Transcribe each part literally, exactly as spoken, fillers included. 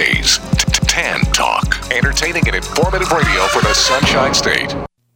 Blaze. Tan Talk. Entertaining and informative radio for the Sunshine State.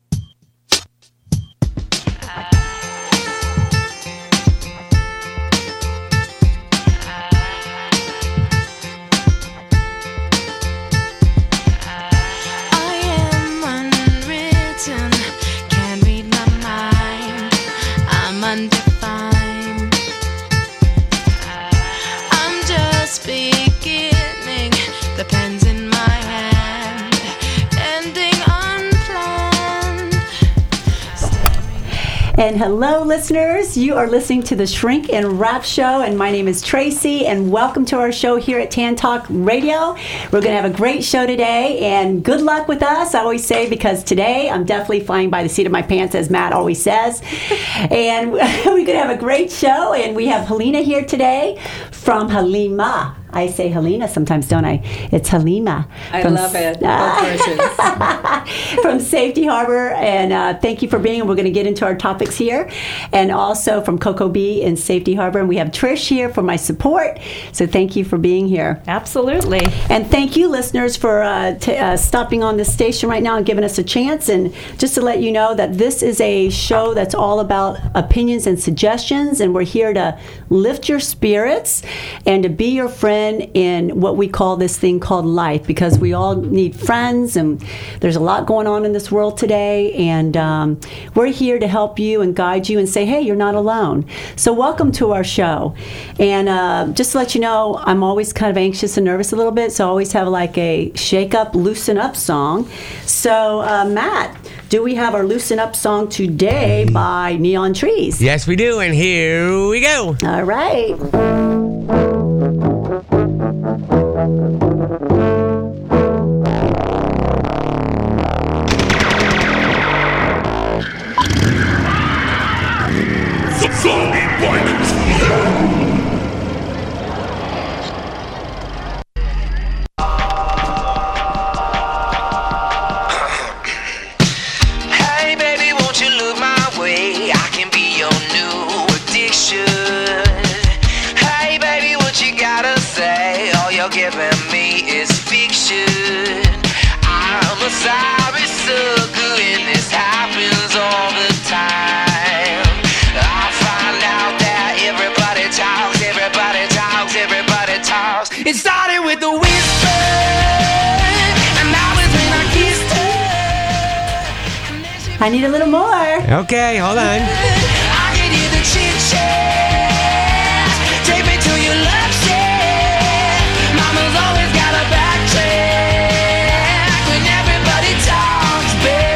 And hello, listeners. You are listening to the Shrink and Wrap Show, and my name is Tracy, and welcome to our show here at Tan Talk Radio. We're going to have a great show today, and good luck with us, I always say, because today I'm definitely flying by the seat of my pants, as Matt always says. And we're going to have a great show, and we have Helena here today from Halima. I say Helena sometimes, don't I? It's Halima. I from, love it. Uh, from Safety Harbor, and uh, thank you for being here. We're going to get into our topics here. And also from Cocoa Bee in Safety Harbor. And we have Trish here for my support. So thank you for being here. Absolutely. And thank you, listeners, for uh, t- uh, stopping on this station right now and giving us a chance. And just to let you know that this is a show that's all about opinions and suggestions. And we're here to lift your spirits and to be your friend in what we call this thing called life, because we all need friends, and there's a lot going on in this world today, and um, we're here to help you and guide you and say, hey, you're not alone. So welcome to our show. And uh, just to let you know, I'm always kind of anxious and nervous a little bit, so I always have like a shake up, loosen up song. So uh, Matt, do we have our loosen up song today by Neon Trees? Yes, we do, and here we go. All right. Hey baby, won't you look my way? I can be your new addiction. Hey baby, what you gotta say? All you're giving me is fiction. I'm a sorry sucker and this happens all the time. I find out that everybody talks, everybody talks, everybody talks. It started with the whisper, and now it's when I kissed her. I need a little more. Okay, hold on. I can hear the chit-chat. Take me to your love shack. Mama's always got a back check when everybody talks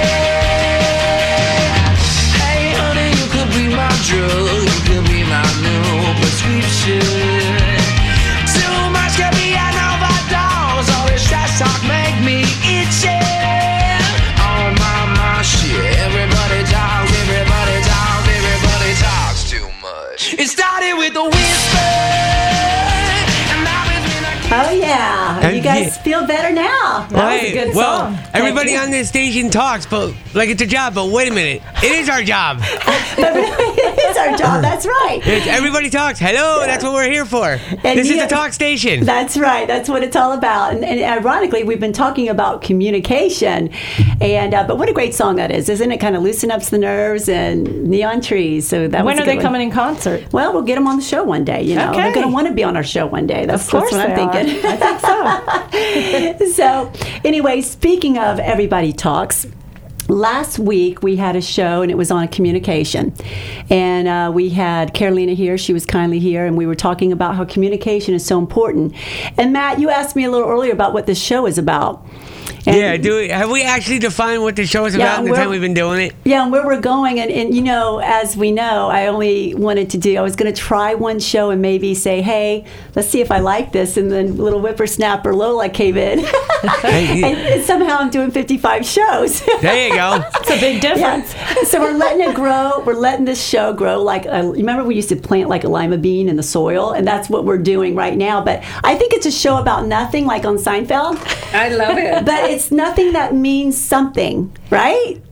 back. Hey honey, you could be my drug, you could be my new prescription. Too much can be an overdose. All this trash talk make me itchy. On my my shit, everybody talks, everybody talks, everybody talks too much. It started with a whisper, and now it's when I keep. Oh yeah, And you guys yeah. feel better now. That was a Right, good well, song. everybody Thank you. on this station talks, but like it's a job. But wait a minute, it is our job. It's our job. That's right. It's everybody talks. Hello, that's what we're here for. This you- is the talk station. That's right. That's what it's all about. And, and ironically, we've been talking about communication. And uh, but what a great song that is, isn't it? Kind of loosen up the nerves and Neon Trees. So that was When a are good they one. coming in concert? Well, we'll get them on the show one day. You know, Okay. they're going to want to be on our show one day. That's, Of course that's what they I'm are. thinking. I think so. So, anyway, speaking of Everybody Talks, last week we had a show and it was on communication. And uh, we had Carolina here. She was kindly here, and we were talking about how communication is so important. And Matt, you asked me a little earlier about what this show is about. And Yeah, do we, have we actually defined what the show is Yeah, about in the we're- time we've been doing it? Yeah, and where we're going, and, and you know, as we know, I only wanted to do, I was going to try one show and maybe say, hey, let's see if I like this, and then little whippersnapper Lola came in. Hey, and, and somehow I'm doing fifty-five shows. There you go. It's a big difference. Yeah. So we're letting it grow. We're letting this show grow. Like, a, remember we used to plant like a lima bean in the soil, and that's what we're doing right now. But I think it's a show about nothing, like on Seinfeld. I love it. But it's nothing that means something, right?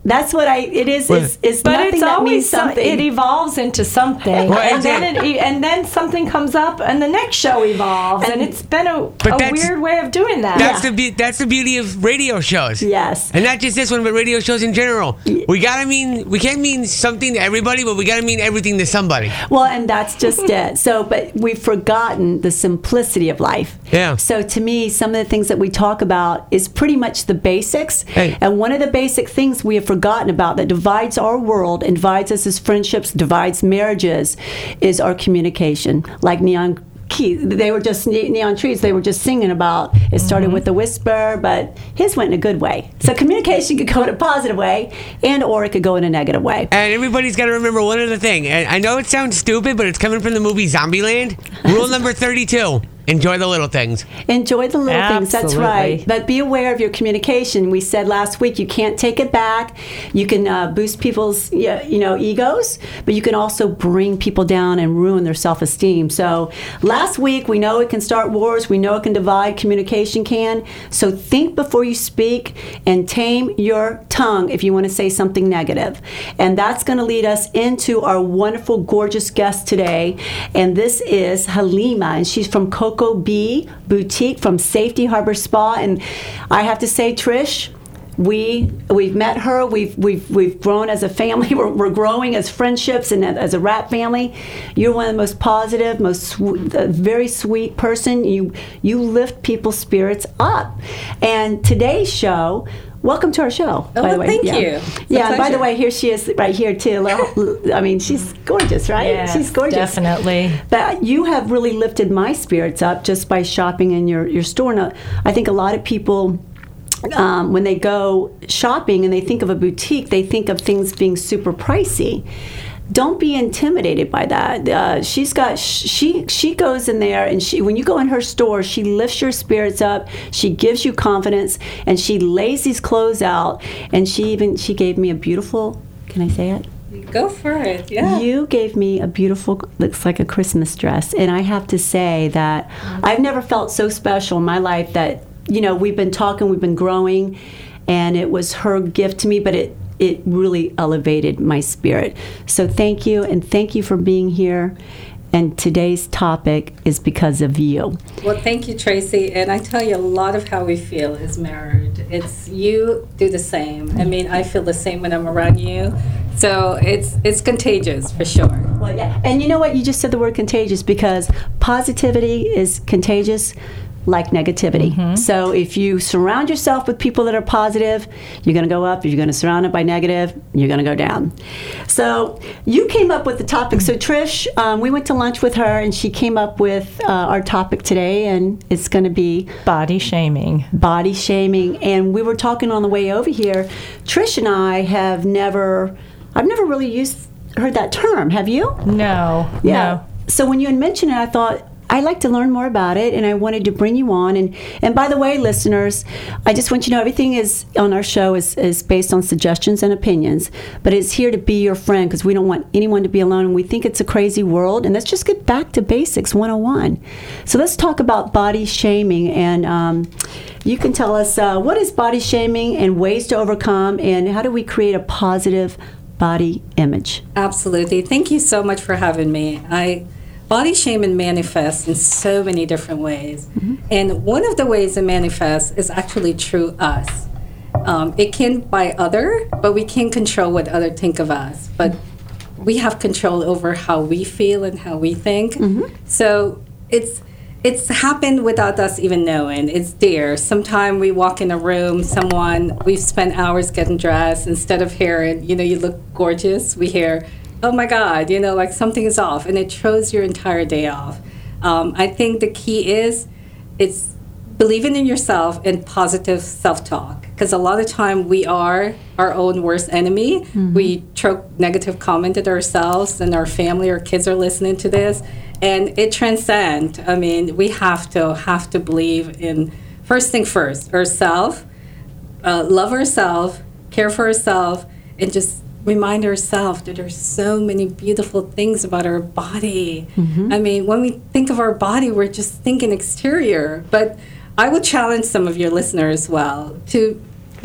That's what I. It is. It's, it's But nothing it's that always means some, something. it evolves into something, Well, and then exactly. it, and then something comes up, and the next show evolves, and, And- it's been a, But a that's- weird way of doing that. That's the be- that's the beauty of radio shows. Yes. And not just this one, but radio shows in general. We gotta mean we can't mean something to everybody, but we gotta mean everything to somebody. Well, and that's just it. So, but we've forgotten the simplicity of life. Yeah. So, to me, some of the things that we talk about is pretty much the basics. Hey. And one of the basic things we have forgotten about that divides our world and divides us as friendships, divides marriages, is our communication. Like Neon Key, they were just ne- Neon Trees. They were just singing about. It started with a whisper, but his went in a good way. So communication could go in a positive way, and or it could go in a negative way. And everybody's got to remember one other thing. And I know it sounds stupid, but it's coming from the movie Zombieland. Rule number thirty-two. Enjoy the little things. Enjoy the little things. That's Absolutely. right. But be aware of your communication. We said last week you can't take it back. You can uh, boost people's yeah, you know egos, but you can also bring people down and ruin their self-esteem. So last week we know it can start wars. We know it can divide. Communication can. So think before you speak and tame your tongue if you want to say something negative. And that's going to lead us into our wonderful, gorgeous guest today. And this is Halima, and she's from Coco Bee Boutique from Safety Harbor Spa. And I have to say, Trish, we we've met her. We've we've we've grown as a family. We're, we're growing as friendships and as a rap family. You're one of the most positive, most sw- uh, very sweet person. You you lift people's spirits up. And today's show. Welcome to our show. Oh, by the way. thank yeah. you. It's a Yeah. and By the pleasure. way, here she is, right here too. I mean, she's gorgeous, right? Yes, she's gorgeous. definitely. But you have really lifted my spirits up just by shopping in your, your store. Now, I think a lot of people, um, when they go shopping and they think of a boutique, they think of things being super pricey. Don't be intimidated by that. Uh, she's got she she goes in there, and she when you go in her store, she lifts your spirits up. She gives you confidence, and she lays these clothes out. And she even she gave me a beautiful. Can I say it? Go for it. Yeah. You gave me a beautiful, looks like a Christmas dress. And I have to say that I've never felt so special in my life that, you know, we've been talking, we've been growing, and it was her gift to me, but it, it really elevated my spirit. So thank you, and thank you for being here. And today's topic is because of you. Well, thank you, Tracy. And I tell you, a lot of how we feel is mirrored. It's you do the same. I mean, I feel the same when I'm around you. So it's it's contagious for sure. Well, yeah. And you know what? You just said the word contagious, because positivity is contagious like negativity. So if you surround yourself with people that are positive, you're going to go up. If you're going to surround it by negative, you're going to go down. So you came up with the topic. So Trish, um, we went to lunch with her, and she came up with uh, our topic today, and it's going to be Body shaming. body shaming. And we were talking on the way over here. Trish and I have never, I've never really used heard that term. Have you? No. Yeah. So when you had mentioned it, I thought, I'd like to learn more about it, and I wanted to bring you on. And, and by the way, listeners, I just want you to know everything is on our show is, is based on suggestions and opinions, but it's here to be your friend, because we don't want anyone to be alone, and we think it's a crazy world. And let's just get back to basics one oh one. So let's talk about body shaming, and um, you can tell us uh, what is body shaming and ways to overcome, and how do we create a positive body image? Absolutely. Thank you so much for having me. I body shaming manifests in so many different ways. Mm-hmm. And one of the ways it manifests is actually through us. Um, it can by other, but we can't control what other think of us. But we have control over how we feel and how we think. Mm-hmm. So it's it's happened without us even knowing. It's there. Sometimes we walk in a room, someone, we've spent hours getting dressed. Instead of hearing, you know, you look gorgeous, we hear, oh my God, you know, like something is off, and it throws your entire day off. Um, I think the key is it's believing in yourself and positive self-talk, because a lot of time we are our own worst enemy. Mm-hmm. We throw negative comment at ourselves, and our family or kids are listening to this, and it transcends. I mean, we have to have to believe in, first thing first, ourselves, uh, love ourselves, care for ourselves, and just remind ourselves that there's so many beautiful things about our body. Mm-hmm. I mean, when we think of our body, we're just thinking exterior. But I would challenge some of your listeners as well to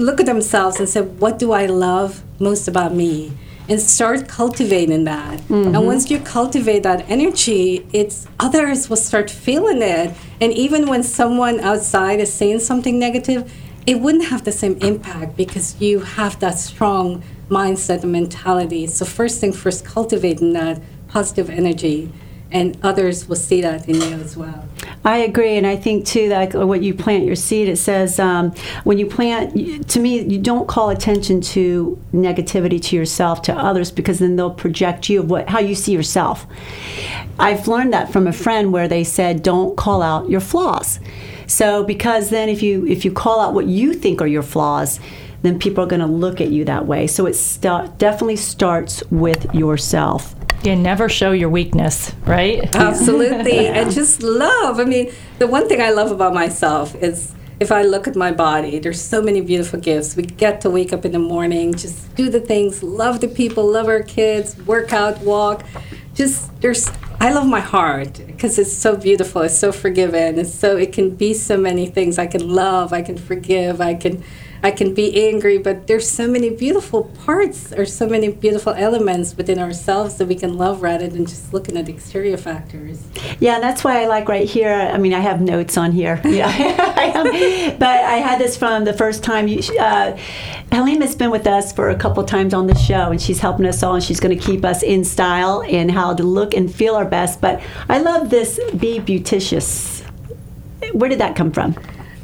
look at themselves and say, what do I love most about me? And start cultivating that. Mm-hmm. And once you cultivate that energy, it's others will start feeling it. And even when someone outside is saying something negative, it wouldn't have the same impact because you have that strong mindset and mentality. So first thing first, cultivating that positive energy, and others will see that in you as well. I agree, and I think too that what you plant your seed, it says um, when you plant, to me, you don't call attention to negativity to yourself, to others, because then they'll project you of what how you see yourself. I've learned that from a friend where they said, don't call out your flaws. So because then if you if you call out what you think are your flaws, then people are going to look at you that way. So it st- definitely starts with yourself. You never show your weakness, right? Absolutely. And just love. I mean, the one thing I love about myself is if I look at my body, there's so many beautiful gifts. We get to wake up in the morning, just do the things, love the people, love our kids, work out, walk. Just there's I love my heart because it's so beautiful, it's so forgiving, and so it can be so many things. I can love, I can forgive, I can I can be angry, but there's so many beautiful parts or so many beautiful elements within ourselves that we can love rather than just looking at exterior factors. Yeah, and that's why I like right here. I mean, I have notes on here. Yeah, I am, but I had this from the first time. You, uh, Halima's been with us for a couple times on the show, and she's helping us all, and she's going to keep us in style and how to look and feel our best. But I love this Be Beauticious. Where did that come from?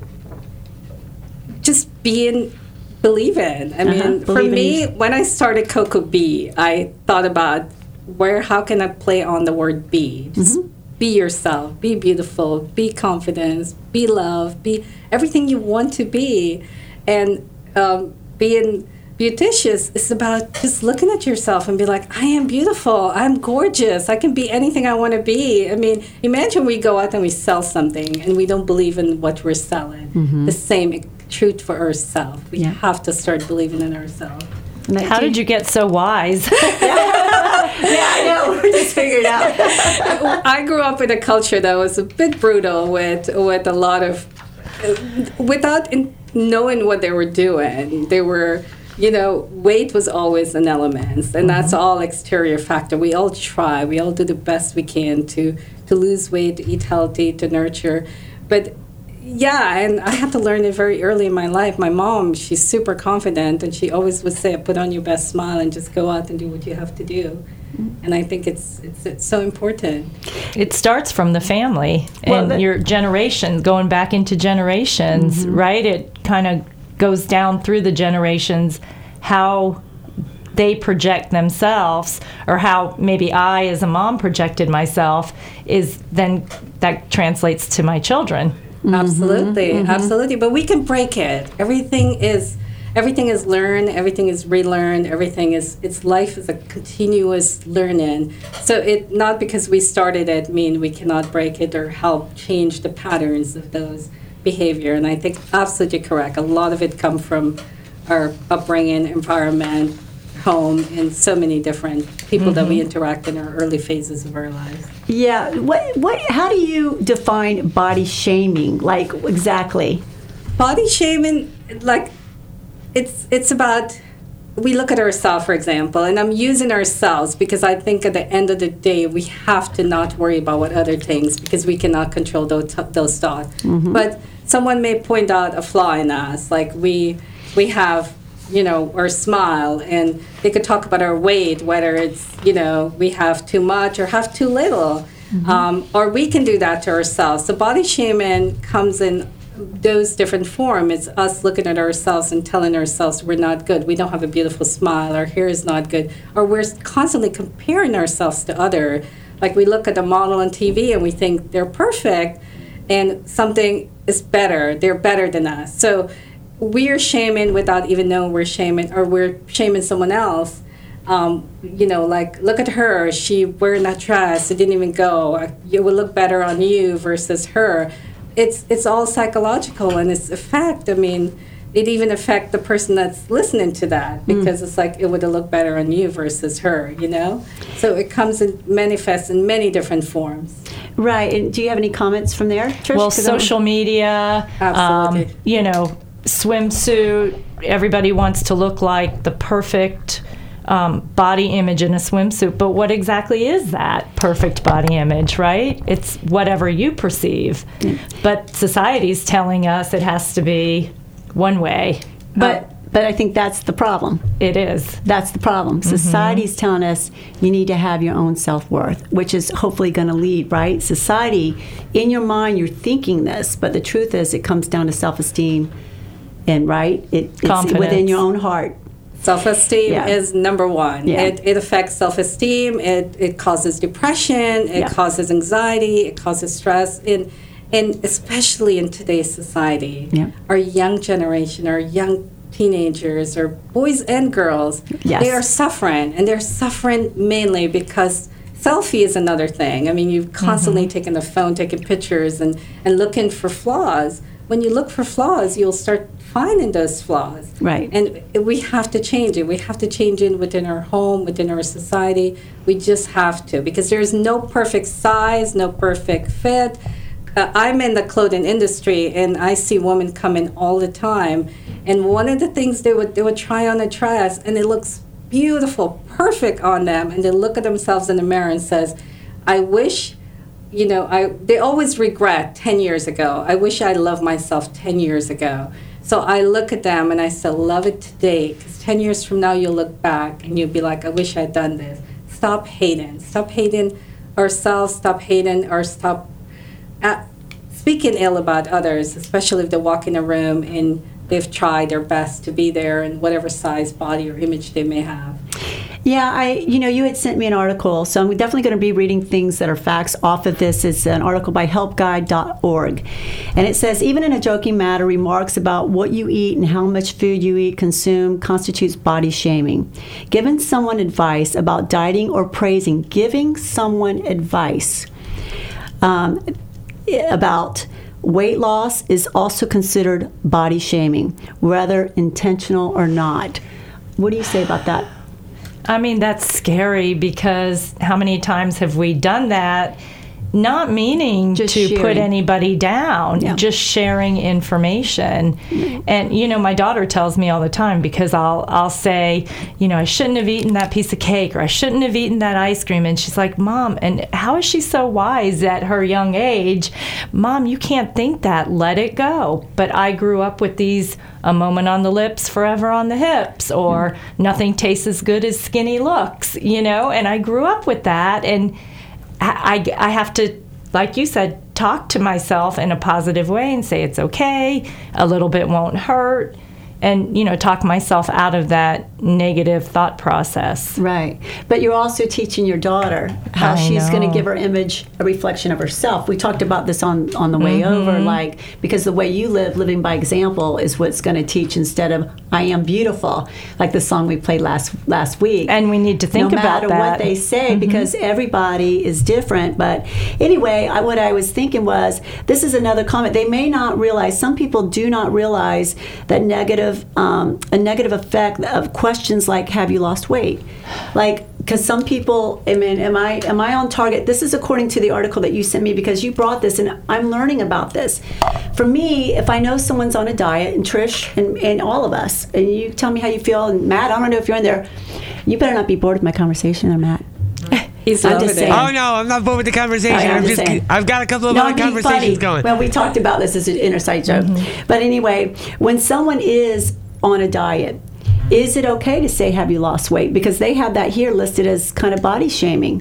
Just being, believing. I mean, Uh-huh. for Believe in me, you. when I started Coco Bee, I thought about where, how can I play on the word be? Just Mm-hmm. be yourself, be beautiful, be confident, be love, be everything you want to be. And um, being beauticious is about just looking at yourself and be like, I am beautiful, I'm gorgeous, I can be anything I want to be. I mean, imagine we go out and we sell something and we don't believe in what we're selling. Mm-hmm. The same truth for ourselves. We Yeah. have to start believing in ourselves. How did you get so wise? Yeah, I know. We're just figured out. I grew up in a culture that was a bit brutal with with a lot of, without in, knowing what they were doing. They were, you know, weight was always an element, and that's all exterior factor. We all try. We all do the best we can to, to lose weight, to eat healthy, to nurture. But yeah, and I had to learn it very early in my life. My mom, she's super confident, and she always would say, put on your best smile and just go out and do what you have to do. And I think it's it's, it's so important. It starts from the family Well, and that- your generation, going back into generations, right? It kind of goes down through the generations, how they project themselves, or how maybe I as a mom projected myself, is then that translates to my children. Absolutely, absolutely. But we can break it. Everything is everything is learned, everything is relearned, everything is it's life is a continuous learning. So it not because we started it mean we cannot break it or help change the patterns of those behavior. And I think absolutely correct. A lot of it come from our upbringing, environment, home, and so many different people that we interact in our early phases of our lives. Yeah. What? What? How do you define body shaming? Like exactly? Body shaming, like, it's it's about, we look at ourselves, for example, and I'm using ourselves because I think at the end of the day, we have to not worry about what other things, because we cannot control those, those thoughts. But someone may point out a flaw in us, like we we have, you know, our smile, and they could talk about our weight, whether it's, you know, we have too much or have too little. Um, or we can do that to ourselves. So body shaming comes in those different forms. It's us looking at ourselves and telling ourselves we're not good. We don't have a beautiful smile. Our hair is not good. Or we're constantly comparing ourselves to other. Like we look at a model on T V and we think they're perfect, and something is better. They're better than us. So we're shaming without even knowing we're shaming, or we're shaming someone else. Um, you know, like, look at her. She wearing that dress. It didn't even go. It would look better on you versus her. It's it's all psychological, and it's a fact. I mean, it even affects the person that's listening to that, because mm. it's like it would have looked better on you versus her, you know? So it comes and manifests in many different forms. Right. And do you have any comments from there, Trish? Well, 'Cause I'm- social media, Absolutely. um, you know, swimsuit. Everybody wants to look like the perfect um, body image in a swimsuit. But what exactly is that perfect body image, right? It's whatever you perceive. But society's telling us it has to be one way. But Uh, but I think that's the problem. it is. That's the problem. Society's telling us you need to have your own self-worth, which is hopefully going to lead, right? Society, in your mind, you're thinking this, but the truth is it comes down to self-esteem and, right? It, it's Confidence. within your own heart. Self-esteem Yeah. is number one. Yeah. It, it affects self-esteem. It, it causes depression. It Yeah. causes anxiety. It causes stress. And, and especially in today's society, Yeah. our young generation, our young teenagers, or boys and girls, Yes. they are suffering. And they're suffering mainly because selfie is another thing. I mean, you've constantly taken the phone, taking pictures, and, and looking for flaws. When you look for flaws, you'll start finding those flaws. Right. And we have to change it. We have to change it within our home, within our society. We just have to, because there's no perfect size, no perfect fit. Uh, I'm in the clothing industry, and I see women come in all the time. And one of the things they would they would try on a dress, and it looks beautiful, perfect on them, and they look at themselves in the mirror and says, "I wish." You know, I they always regret ten years ago. I wish I loved myself ten years ago. So I look at them and I say, love it today, because ten years from now you'll look back and you'll be like, I wish I'd done this. Stop hating. Stop hating ourselves. Stop hating or stop uh, speaking ill about others, especially if they walk in a room and they've tried their best to be there in whatever size, body, or image they may have. Yeah, I, you know, you had sent me an article, so I'm definitely going to be reading things that are facts off of this. It's an article by help guide dot org. And it says, even in a joking matter, remarks about what you eat and how much food you eat, consume, constitutes body shaming. Giving someone advice about dieting or praising, giving someone advice um, about weight loss is also considered body shaming, whether intentional or not. What do you say about that? I mean, that's scary, because how many times have we done that, not meaning Just to sharing. put anybody down, Yeah. just sharing information. And, you know, my daughter tells me all the time, because I'll, I'll say, you know, I shouldn't have eaten that piece of cake, or I shouldn't have eaten that ice cream. And she's like, Mom, and how is she so wise at her young age? Mom, you can't think that. Let it go. But I grew up with these, a moment on the lips, forever on the hips, or nothing tastes as good as skinny looks, you know, and I grew up with that. And I, I, I have to, like you said, talk to myself in a positive way and say it's okay, a little bit won't hurt, and, you know, talk myself out of that negative thought process. Right. But you're also teaching your daughter how I she's going to know. give her image a reflection of herself. We talked about this on, on the way over, like, because the way you live, living by example, is what's going to teach, instead of I am beautiful, like the song we played last last week. And we need to think no about matter that. what they say, because everybody is different. But anyway, I, what I was thinking was, this is another comment. They may not realize, some people do not realize that negative Um, a negative effect of questions like, have you lost weight? Like, because some people, I mean, am I am I on target? This is according to the article that you sent me, because you brought this and I'm learning about this. For me, if I know someone's on a diet, and Trish and, and all of us, and you tell me how you feel, and Matt, I don't know if you're in there, you better not be bored with my conversation there, Matt. He's I'm over just there. saying. Oh no, I'm not bored with the conversation. Oh, yeah, I'm I'm just just, saying. I've got a couple of No, other I'm being conversations funny. going. Well, we talked about this as an inner sight joke. But anyway, when someone is on a diet, is it okay to say, have you lost weight? Because they have that here listed as kind of body shaming.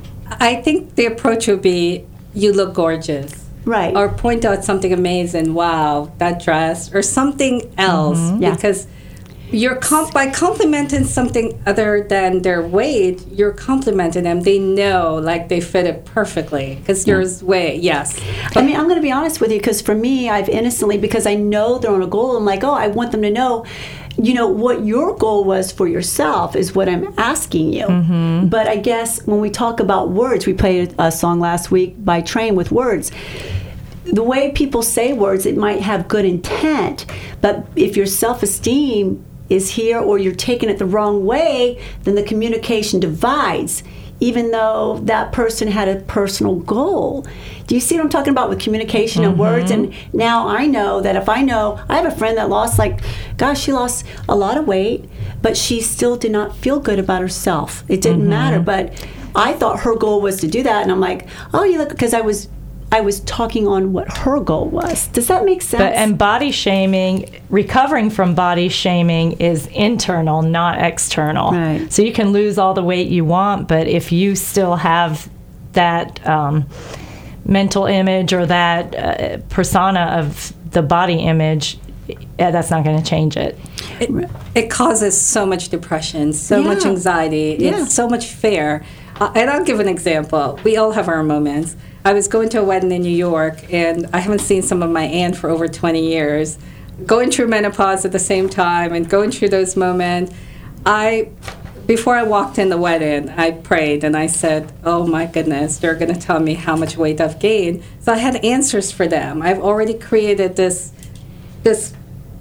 I think the approach would be, you look gorgeous. Right. Or point out something amazing. Wow, that dress. Or something else. Yeah. Because you're comp- by complimenting something other than their weight, you're complimenting them. They know, like, they fit it perfectly. Because yours weight, yes. I mean, I'm going to be honest with you, because for me, I've innocently, because I know they're on a goal, I'm like, oh, I want them to know, you know, what your goal was for yourself is what I'm asking you. But I guess when we talk about words, we played a song last week by Train with Words. The way people say words, it might have good intent, but if your self-esteem is here, or you're taking it the wrong way, then the communication divides. even though that person had a personal goal. Do you see what I'm talking about with communication and words? And now I know that if I know, I have a friend that lost, like, gosh, she lost a lot of weight, but she still did not feel good about herself. It didn't matter, but I thought her goal was to do that, and I'm like, oh, you look, because I was I was talking on what her goal was. Does that make sense? But, and body shaming, recovering from body shaming is internal, not external. Right. So you can lose all the weight you want, but if you still have that um, mental image or that uh, persona of the body image, yeah, that's not going to change it. It, it causes so much depression, so Yeah. much anxiety. Yeah. It's so much fear. Uh, and I'll give an example. We all have our moments. I was going to a wedding in New York, and I haven't seen some of my aunt for over twenty years. Going through menopause at the same time and going through those moments, I, before I walked in the wedding, I prayed and I said, oh my goodness, they're going to tell me how much weight I've gained. So I had answers for them. I've already created this, this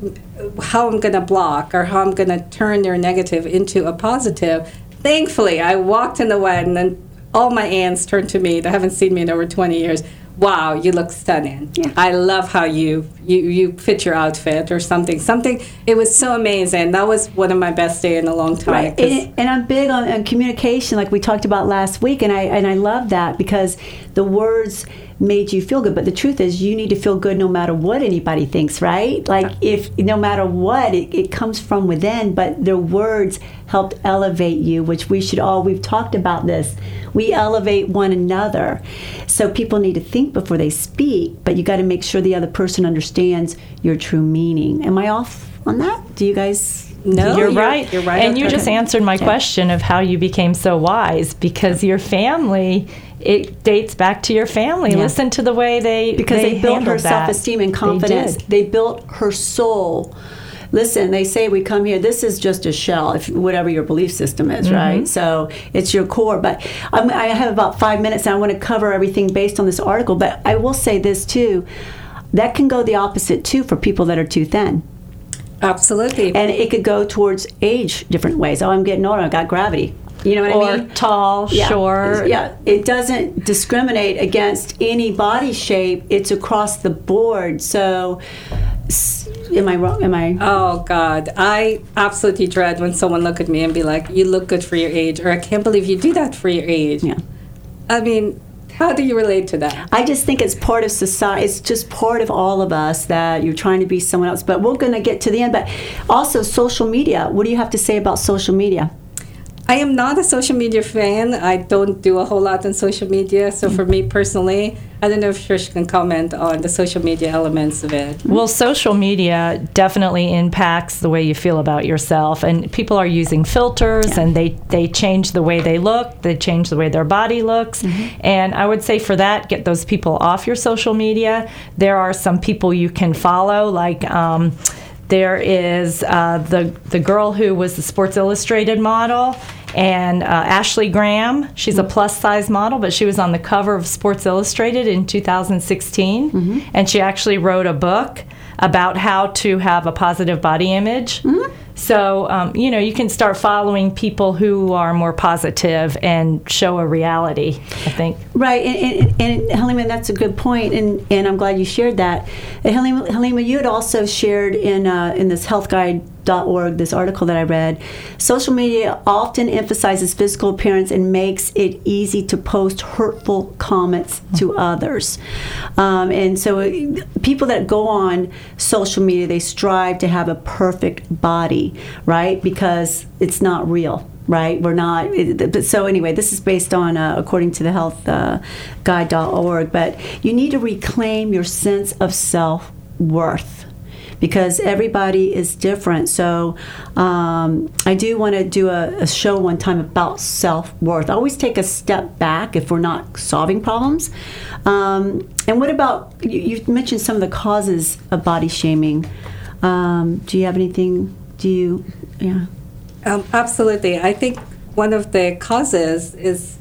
how I'm going to block or how I'm going to turn their negative into a positive. Thankfully, I walked in the wedding and all my aunts turned to me that haven't seen me in over twenty years. Wow, you look stunning. Yeah. I love how you, you you fit your outfit or something. Something, it was so amazing. That was one of my best days in a long time. Right. 'cause- And, and I'm big on, on communication, like we talked about last week, and I and I love that because the words made you feel good. But the truth is, you need to feel good no matter what anybody thinks, right? Like if no matter what, it, it comes from within. But their words helped elevate you, which we should all. We've talked about this. We elevate one another. So people need to think before they speak. But you got to make sure the other person understands your true meaning. Am I off on that? Do you guys? No, you're, right. You're right. And you Okay. just answered my Yeah. question of how you became so wise, because your family, it dates back to your family. Yeah. Listen to the way they Because they, built her handled that. self-esteem and They confidence. did. They, built her soul. Listen, they say we come here, this is just a shell, if whatever your belief system is, right? So it's your core. But I'm, I have about five minutes and I want to cover everything based on this article. But I will say this too, that can go the opposite too for people that are too thin. Absolutely. And it could go towards age different ways. Oh, I'm getting older, I got gravity. You know what Or I mean? tall, Yeah. short. Yeah, it doesn't discriminate against any body shape. It's across the board. So, s- am I wrong? Am I? Oh God, I absolutely dread when someone look at me and be like, "You look good for your age," or "I can't believe you do that for your age." Yeah. I mean, how do you relate to that? I just think it's part of society. It's just part of all of us that you're trying to be someone else. But we're going to get to the end. But also, social media. What do you have to say about social media? I am not a social media fan. I don't do a whole lot on social media. So for me personally, I don't know if Trish can comment on the social media elements of it. Well, social media definitely impacts the way you feel about yourself, and people are using filters, Yeah. and they, they change the way they look, they change the way their body looks, and I would say for that, get those people off your social media. There are some people you can follow, like um, there is uh, the the girl who was the Sports Illustrated model, and uh, Ashley Graham. She's a plus size model, but she was on the cover of Sports Illustrated in two thousand sixteen, Mm-hmm. and she actually wrote a book about how to have a positive body image. Mm-hmm. So, um, you know, you can start following people who are more positive and show a reality, I think. Right, and, and, and Halima, that's a good point, and, and I'm glad you shared that. And Halima, Halima, you had also shared in uh, in this health guide dot org, this article that I read, social media often emphasizes physical appearance and makes it easy to post hurtful comments to others. Um, and so it, people that go on social media, they strive to have a perfect body, right? Because it's not real. Right, we're not. It, but so anyway, this is based on uh, according to the health guide dot org. But you need to reclaim your sense of self-worth because everybody is different. So um, I do want to do a, a show one time about self-worth. I always take a step back if we're not solving problems. Um, and what about you? You mentioned some of the causes of body shaming. Um, do you have anything? Do you? Yeah. Um, absolutely. I think one of the causes is,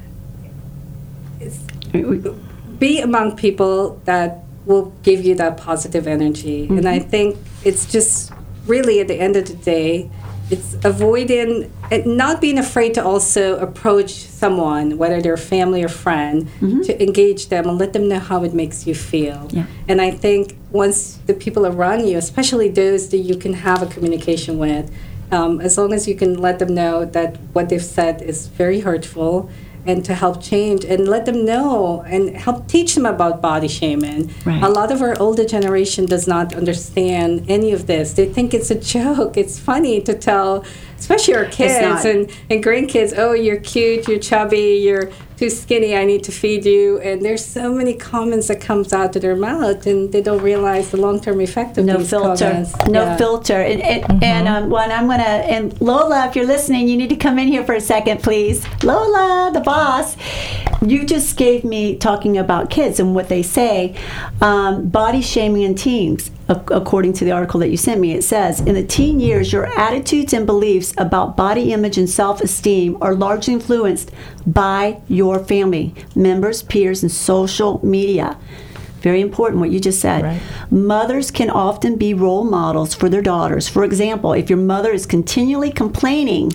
is be among people that will give you that positive energy. Mm-hmm. And I think it's just really at the end of the day, it's avoiding, not being afraid to also approach someone, whether they're family or friend, mm-hmm. to engage them and let them know how it makes you feel. Yeah. And I think once the people around you, especially those that you can have a communication with, um, as long as you can let them know that what they've said is very hurtful, and to help change and let them know and help teach them about body shaming. Right. A lot of our older generation does not understand any of this. They think it's a joke. It's funny to tell, especially our kids and, and grandkids, oh, you're cute, you're chubby, you're too skinny, I need to feed you. And there's so many comments that comes out of their mouth, and they don't realize the long-term effect of no these filter. comments. No Yeah. filter. And, and, Mm-hmm. and um, when I'm going to, and Lola, if you're listening, you need to come in here for a second, please. Lola, the boss. You just gave me, talking about kids and what they say, um, body shaming in teens. According to the article that you sent me, it says, in the teen years, your attitudes and beliefs about body image and self-esteem are largely influenced by your family, members, peers, and social media. Very important what you just said. Right. Mothers can often be role models for their daughters. For example, if your mother is continually complaining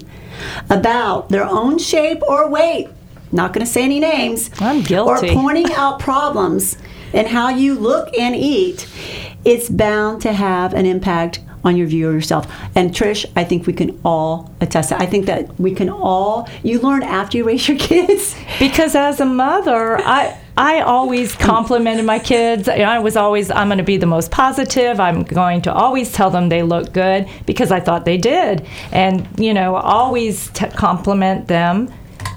about their own shape or weight, not going to say any names, I'm guilty. or pointing out problems in how you look and eat, it's bound to have an impact on your view of yourself. And Trish, I think we can all attest to that. I think that we can all, you learn after you raise your kids. Because as a mother, I I always complimented my kids. I was always, I'm going to be the most positive. I'm going to always tell them they look good because I thought they did. And, you know, always t- compliment them.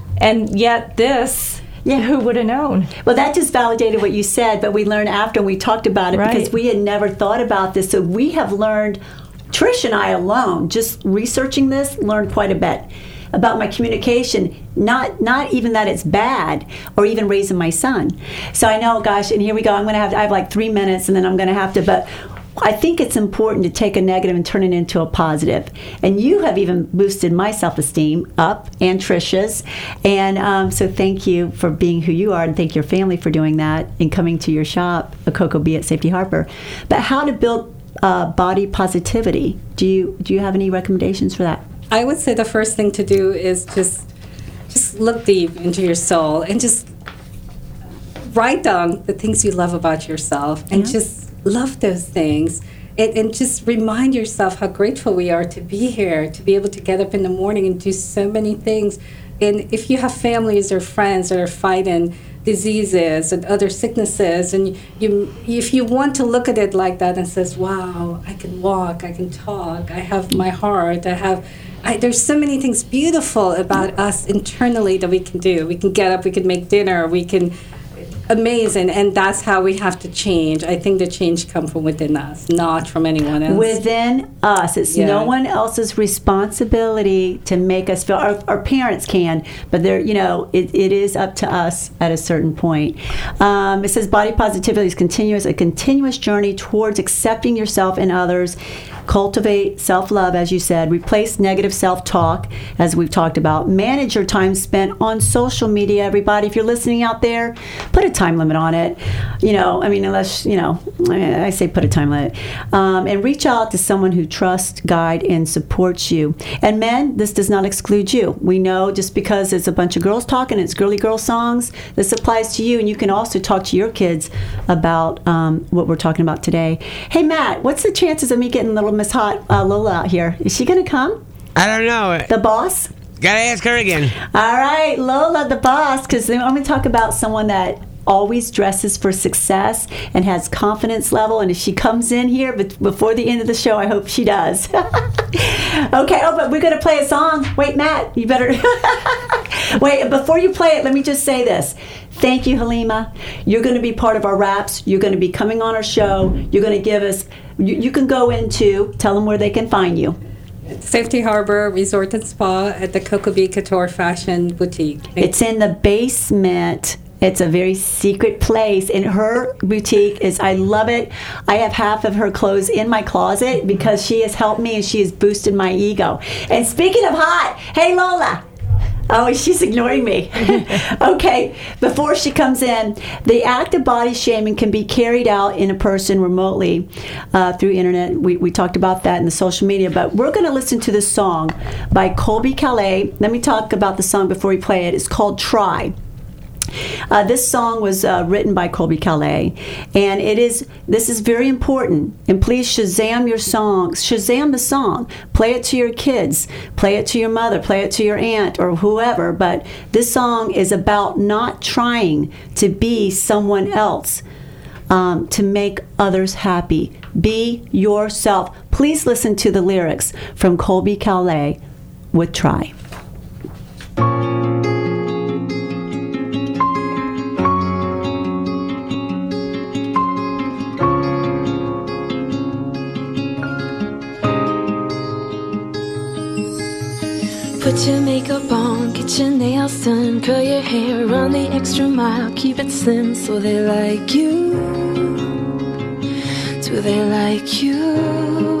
And yet this, yeah, who would have known? Well, that just validated what you said, but we learned after and we talked about it Right. because we had never thought about this. So we have learned, Trish and I alone, just researching this, learned quite a bit about my communication, not not even that it's bad or even raising my son. So I know, gosh, and here we go. I'm going to have, I have like three minutes and then I'm going to have to, but I think it's important to take a negative and turn it into a positive. And you have even boosted my self-esteem up and Trisha's. And um, so thank you for being who you are, and thank your family for doing that and coming to your shop, a Cocoa Bee at Safety Harbor. But how to build uh, body positivity? Do you do you have any recommendations for that? I would say the first thing to do is just just look deep into your soul and just write down the things you love about yourself and Yeah. just love those things. And, and just remind yourself how grateful we are to be here, to be able to get up in the morning and do so many things. And if you have families or friends that are fighting diseases and other sicknesses, and you, if you want to look at it like that and says, wow, I can walk, I can talk, I have my heart, I have, I, there's so many things beautiful about us internally that we can do. We can get up, we can make dinner, we can, amazing, and that's how we have to change. I think the change comes from within us, not from anyone else. Within us. It's Yeah. no one else's responsibility to make us feel. Our, our parents can, but they're, you know, it, it is up to us at a certain point. Um, it says body positivity is continuous, a continuous journey towards accepting yourself and others. Cultivate self-love, as you said. Replace negative self-talk, as we've talked about. Manage your time spent on social media. Everybody, if you're listening out there, put a time limit on it. You know, I mean, unless, you know, I say put a time limit. Um, and reach out to someone who trusts, guide, and supports you. And men, this does not exclude you. We know just because it's a bunch of girls talking, it's girly girl songs, this applies to you. And you can also talk to your kids about um, what we're talking about today. Hey, Matt, what's the chances of me getting little Miss Hot uh, Lola out here? Is she going to come? I don't know. The boss? Gotta ask her again. All right, Lola, the boss, because I'm going to talk about someone that always dresses for success and has confidence level. And if she comes in here but before the end of the show, I hope she does. Okay, oh, but we're going to play a song. Wait, Matt, you better... Wait, before you play it, let me just say this. Thank you, Halima. You're going to be part of our wraps. You're going to be coming on our show. You're going to give us... You, you can go into... Tell them where they can find you. Safety Harbor Resort and Spa at the Cocoa Bee Couture Fashion Boutique. It's in the basement. It's a very secret place. And her boutique is, I love it. I have half of her clothes in my closet because she has helped me and she has boosted my ego. And speaking of hot, hey, Lola. Oh, she's ignoring me. Okay, before she comes in, the act of body shaming can be carried out in a person remotely uh, through internet. We, we talked about that in the social media, but we're going to listen to this song by Colby Calais. Let me talk about the song before we play it. It's called Try. Uh, this song was uh, written by Colby Calais, and it is. This is very important. And please Shazam your songs. Shazam the song. Play it to your kids. Play it to your mother. Play it to your aunt or whoever. But this song is about not trying to be someone else, um, to make others happy. Be yourself. Please listen to the lyrics from Colby Calais with Try. Put your makeup on, get your nails done, curl your hair, run the extra mile, keep it slim so they like you. Do they like you?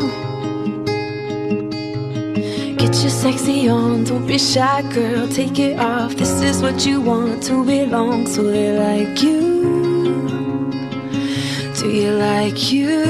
Get your sexy on, don't be shy girl, take it off. This is what you want, to belong, so they like you. Do you like you?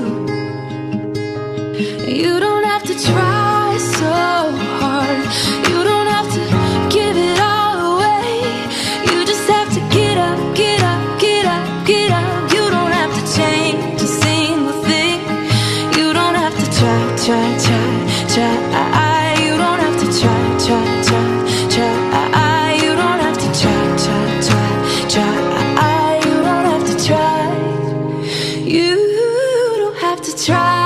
You don't have to try so hard. You don't have to give it all away. You just have to get up, get up, get up, get up. You don't have to change a single thing. You don't have to try, try, try, try. You don't have to try, try, try, try. You don't have to try, try, try, try. You don't have to try. You don't have to try.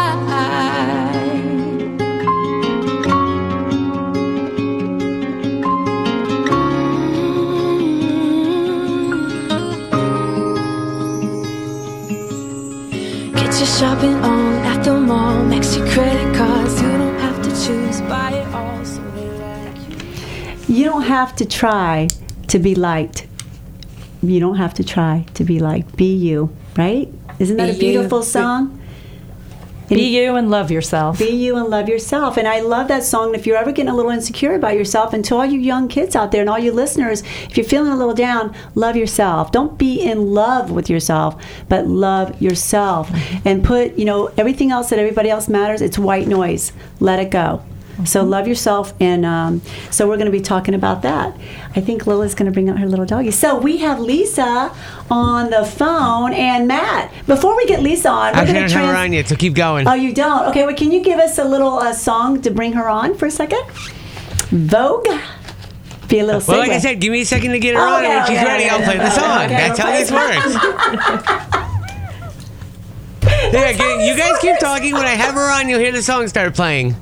Shopping on at the mall, max your credit cards. You don't have to choose, buy it all, so they like you. You don't have to try to be liked. You don't have to try to be liked. Be you, right? Isn't that Be a beautiful you. song? Be you and love yourself. Be you and love yourself. And I love that song. If you're ever getting a little insecure about yourself, and to all you young kids out there and all you listeners, if you're feeling a little down, love yourself. Don't be in love with yourself, but love yourself. And put, you know, everything else that everybody else matters, it's white noise. Let it go. So love yourself, and um, so we're going to be talking about that. I think Lila's going to bring out her little doggy. So we have Lisa on the phone, and Matt. Before we get Lisa on, we're Actually, I going don't to have her trans- on yet, so keep going. Oh, you don't? Okay, well, can you give us a little uh, song to bring her on for a second? Vogue? Be a little Well, like segue. I said, give me a second to get her Okay, on, and when she's okay, ready, okay, I'll play the okay, song. okay, That's how this works. Yeah, get- you guys keep talking. When I have her on, you'll hear the song start playing.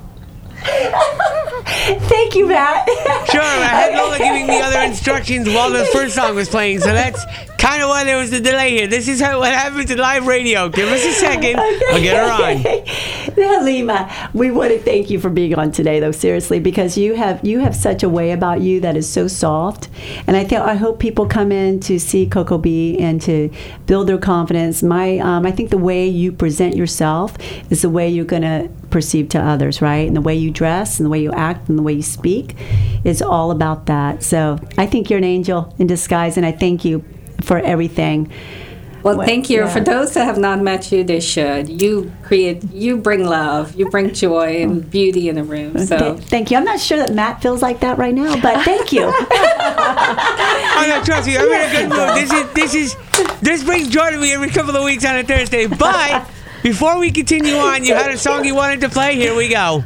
Thank you, Matt. Sure, I had Lola giving me other instructions while the first song was playing, so that's kind of why there was a delay here. This is how what happens in live radio. Give us a second. I'll get her on. Now, Lima, we want to thank you for being on today, though, seriously, because you have you have such a way about you that is so soft, and I think I hope people come in to see Coco B and to build their confidence. My, um, I think the way you present yourself is the way you're going to perceive to others, right? And the way you dress and the way you act and the way you speak is all about that. So I think you're an angel in disguise, and I thank you for everything. Well, thank you. yeah. For those that have not met you, they should. You create, you bring love, you bring joy and beauty in the room. So Th- thank you. I'm not sure that Matt feels like that right now, but thank you. Oh no, trust me, I'm in a good mood. This is this is this brings joy to me every couple of weeks on a Thursday. But before we continue on, you had a song you wanted to play. Here we go.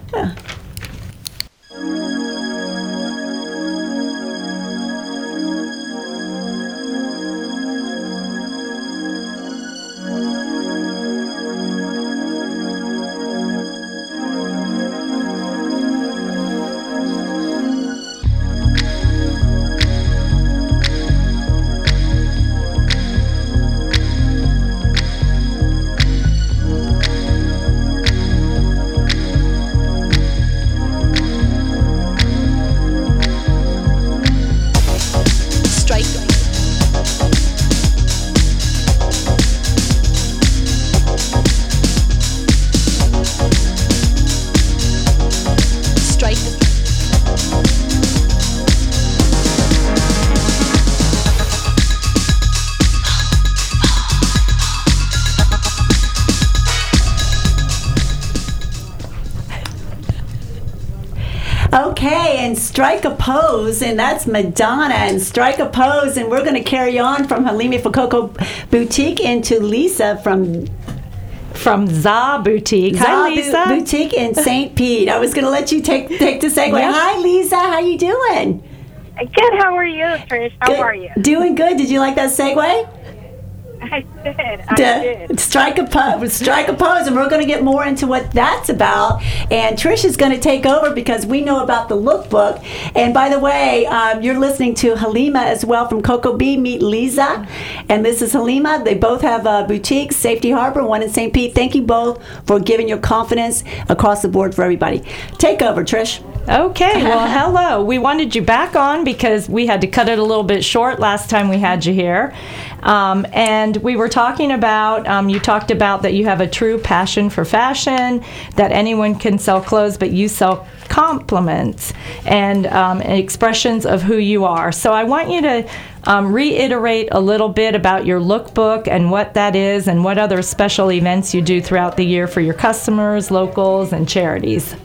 Okay, and Strike a Pose, and that's Madonna, and Strike a Pose, and we're going to carry on from Halima for Coco Boutique into Lisa from From Za Boutique. Za Hi, Bu- Lisa. Boutique in Saint Pete. I was going to let you take take the segue. Yeah. Hi, Lisa. How you doing? Good. How are you, Trish? How Good. are you? Doing good. Did you like that segue? I did. I D- did. Strike a pose, strike a pose, and we're going to get more into what that's about. And Trish is going to take over because we know about the lookbook. And by the way, um, you're listening to Halima as well from Coco B. Meet Lisa, and this is Halima. They both have uh, boutiques, Safety Harbor, one in Saint Pete. Thank you both for giving your confidence across the board for everybody. Take over, Trish. Okay, well, hello. We wanted you back on because we had to cut it a little bit short last time we had you here. Um, and we were talking about, um, you talked about that you have a true passion for fashion, that anyone can sell clothes, but you sell compliments and um, expressions of who you are. So I want you to um, reiterate a little bit about your lookbook and what that is and what other special events you do throughout the year for your customers, locals, and charities.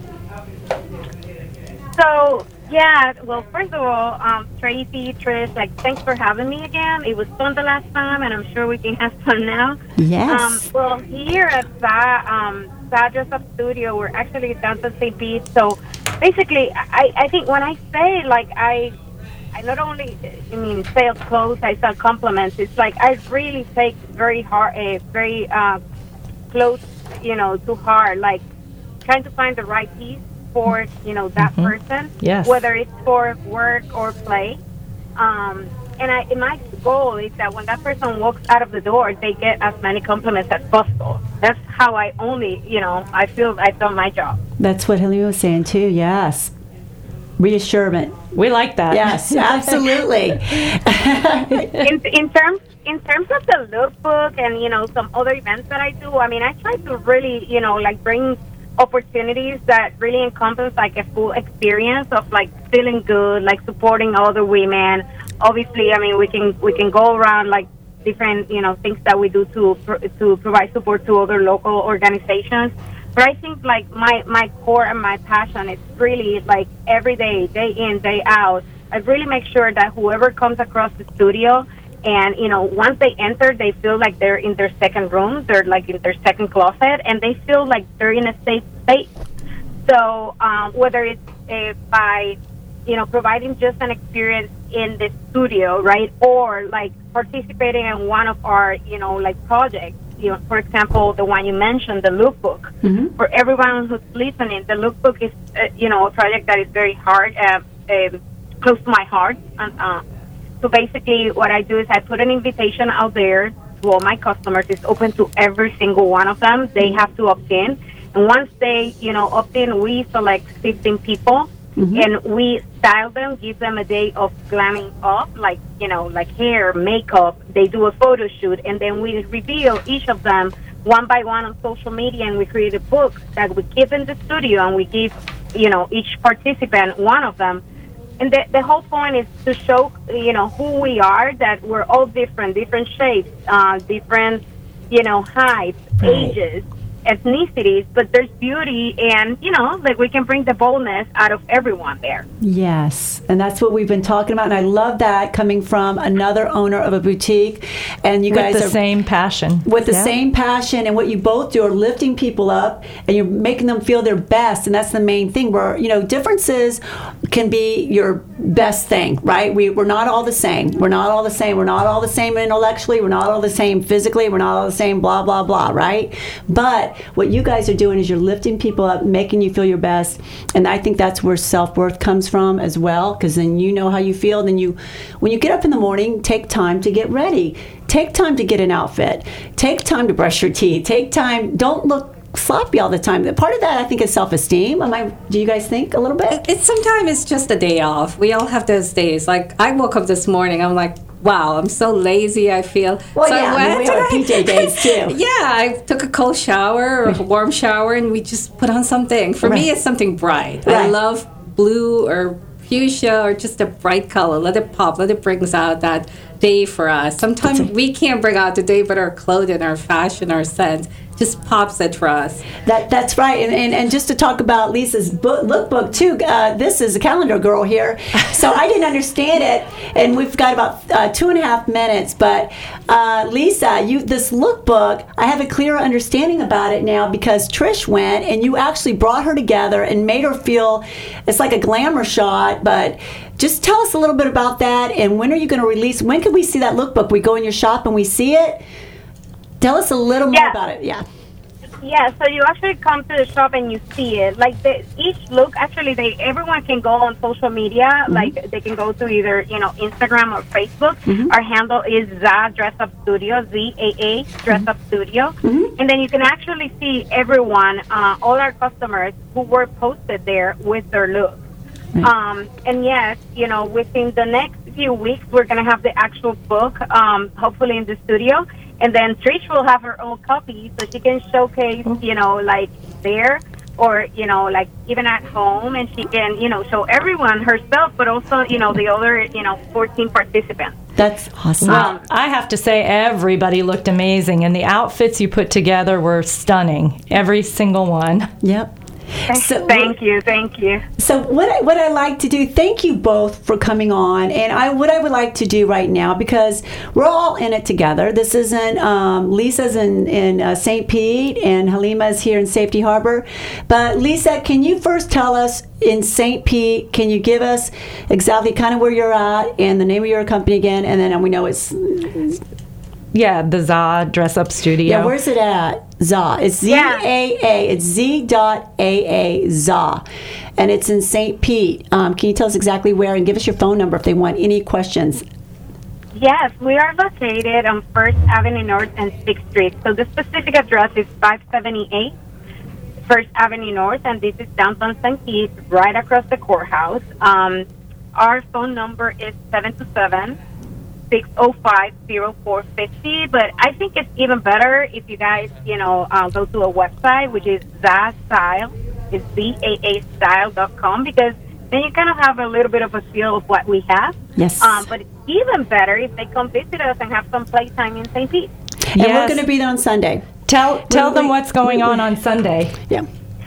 So, yeah, well, first of all, um, Tracy, Trish, like, thanks for having me again. It was fun the last time, and I'm sure we can have fun now. Yes. Um, well, here at Za, um, Za Dress Up Studio, we're actually down to Saint Pete. So, basically, I, I think when I say, like, I I not only, I mean, sell clothes, I sell compliments. It's like I really take very hard, uh, very uh, close, you know, to heart, like, trying to find the right piece for, you know, that Mhm. person, Yes. whether it's for work or play. Um, and I, and my goal is that when that person walks out of the door, they get as many compliments as possible. That's how I only, you know, I feel I've done my job. That's what Halima was saying too. Yes. Reassurance. We like that. Yes, absolutely. in, in terms in terms of the lookbook and, you know, some other events that I do, I mean, I try to really, you know, like bring opportunities that really encompass like a full experience of like feeling good, like supporting other women. Obviously, I mean, we can we can go around like different, you know, things that we do to to provide support to other local organizations. But I think like my my core and my passion is really like every day, day in, day out, I really make sure that whoever comes across the studio, and, you know, once they enter, they feel like they're in their second room, they're like in their second closet, and they feel like they're in a safe space. So um, whether it's uh, by, you know, providing just an experience in the studio, right, or like participating in one of our, you know, like projects, you know, for example, the one you mentioned, the lookbook. Mm-hmm. For everyone who's listening, the lookbook is, uh, you know, a project that is very hard, uh, uh, close to my heart, and uh, so basically what I do is I put an invitation out there to all my customers. It's open to every single one of them. They have to opt in. And once they, you know, opt in, we select fifteen people, mm-hmm. and we style them, give them a day of glamming up, like, you know, like hair, makeup. They do a photo shoot, and then we reveal each of them one by one on social media, and we create a book that we give in the studio, and we give, you know, each participant one of them. And the, the whole point is to show, you know, who we are, that we're all different, different shapes, uh, different, you know, heights, Right. ages, ethnicities, but there's beauty, and, you know, like we can bring the boldness out of everyone there. Yes, and that's what we've been talking about, and I love that coming from another owner of a boutique, and you With guys the are same passion. with the Yeah. same passion, and what you both do are lifting people up, and you're making them feel their best, and that's the main thing. Where, you know, differences can be your best thing, right? We, we're not all the same. We're not all the same. We're not all the same intellectually. We're not all the same physically. We're not all the same blah, blah, blah, right? But what you guys are doing is you're lifting people up, making you feel your best, and I think that's where self-worth comes from as well, because then you know how you feel. Then you, when you get up in the morning, take time to get ready. Take time to get an outfit. Take time to brush your teeth. Take time. Don't look sloppy all the time. Part of that, I think, is self-esteem. Am I? Do you guys think a little bit? It's sometimes it's just a day off. We all have those days. Like I woke up this morning, I'm like, wow, I'm so lazy. I feel. Well, so yeah, I mean, we did have I- P J days too. Yeah, I took a cold shower or a warm shower, and we just put on something. For Right. me, it's something bright. Right. I love blue or fuchsia or just a bright color. Let it pop. Let it bring out that day for us. Sometimes we can't bring out the day, but our clothing, our fashion, our scent just pops at us. That that's right, and, and and just to talk about Lisa's book, lookbook too. Uh, this is a calendar girl here, so I didn't understand it, and we've got about uh, two and a half minutes. But uh, Lisa, you this lookbook, I have a clearer understanding about it now because Trish went and you actually brought her together and made her feel it's like a glamour shot. But just tell us a little bit about that, and when are you going to release? When can we see that lookbook? We go in your shop and we see it. Tell us a little more Yeah. about it. Yeah. Yeah, so you actually come to the shop and you see it. Like the, each look, actually, they everyone can go on social media. Mm-hmm. Like they can go to either you know Instagram or Facebook. Mm-hmm. Our handle is Za Dress Up Studio, Z A A Dress Up Studio, Mm-hmm. and then you can actually see everyone, uh, all our customers who were posted there with their look. Right. Um, and yes, you know, within the next few weeks, we're gonna have the actual book, um, hopefully in the studio. And then Trish will have her own copy, so she can showcase, you know, like there, or you know, like even at home, and she can, you know, show everyone herself, but also, you know, the other, you know, fourteen participants. That's awesome. Well, I have to say everybody looked amazing, and the outfits you put together were stunning. Every single one. Yep. So- thank you, thank you. So what I, what I like to do, thank you both for coming on, and I what I would like to do right now, because we're all in it together. This isn't um, Lisa's in in uh, Saint Pete and Halima's here in Safety Harbor, but Lisa, can you first tell us in Saint Pete? Can you give us exactly kind of where you're at and the name of your company again, and then we know it's Yeah, the Za Dress Up Studio. yeah. Where's it at? Za. It's Z A A. It's Z dot A A Za, and it's in Saint Pete. Um, can you tell us exactly where and give us your phone number if they want any questions? Yes, we are located on First Avenue North and sixth Street. So the specific address is five seventy-eight First Avenue North, and this is downtown Saint Pete, right across the courthouse. Um, our phone number is seven two seven, six oh five, oh four five oh, but I think it's even better if you guys, you know, uh, go to a website, which is Za Style, it's Z A A style dot com, because then you kind of have a little bit of a feel of what we have. Yes. Um, but it's even better if they come visit us and have some playtime in Saint Pete. And we're Yes. going to be there on Sunday. Tell tell we- them we- what's going we- on on Sunday. Yeah.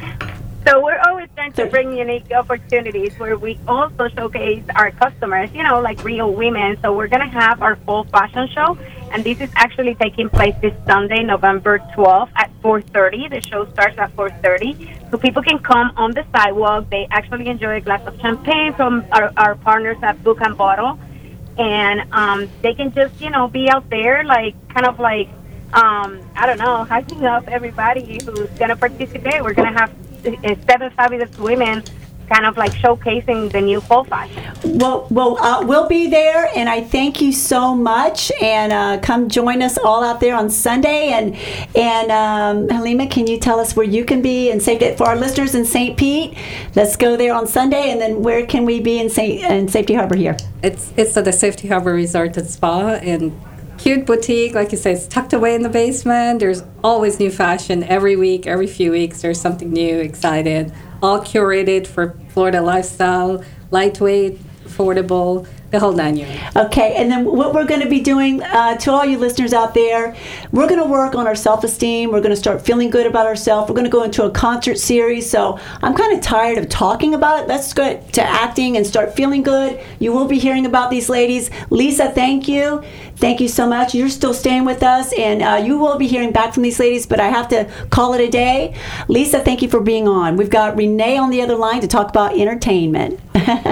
So we're always trying to bring unique opportunities where we also showcase our customers, you know, like real women. So we're going to have our full fashion show, and this is actually taking place this Sunday, November twelfth at four thirty. The show starts at four thirty. So people can come on the sidewalk. They actually enjoy a glass of champagne from our, our partners at Book and Bottle. And um, they can just, you know, be out there, like, kind of like, um, I don't know, hyping up everybody who's going to participate. We're going to have uh, seven fabulous women kind of like showcasing the new fall fashion. Well, well, uh, we'll be there, and I thank you so much. And uh, come join us all out there on Sunday. And and um, Halima, can you tell us where you can be and safety for our listeners in Saint Pete? Let's go there on Sunday, and then where can we be in Saint in Safety Harbor here? It's it's at the Safety Harbor Resort and Spa, and cute boutique, like you say, it's tucked away in the basement. There's always new fashion every week, every few weeks. There's something new, excited, all curated for Florida lifestyle, lightweight, affordable, the whole nine yards. Okay, and then what we're going to be doing uh, to all you listeners out there, we're going to work on our self-esteem. We're going to start feeling good about ourselves. We're going to go into a concert series. So I'm kind of tired of talking about it. Let's go to acting and start feeling good. You will be hearing about these ladies. Lisa, thank you. Thank you so much. You're still staying with us, and uh, you will be hearing back from these ladies, but I have to call it a day. Lisa, thank you for being on. We've got Renee on the other line to talk about entertainment.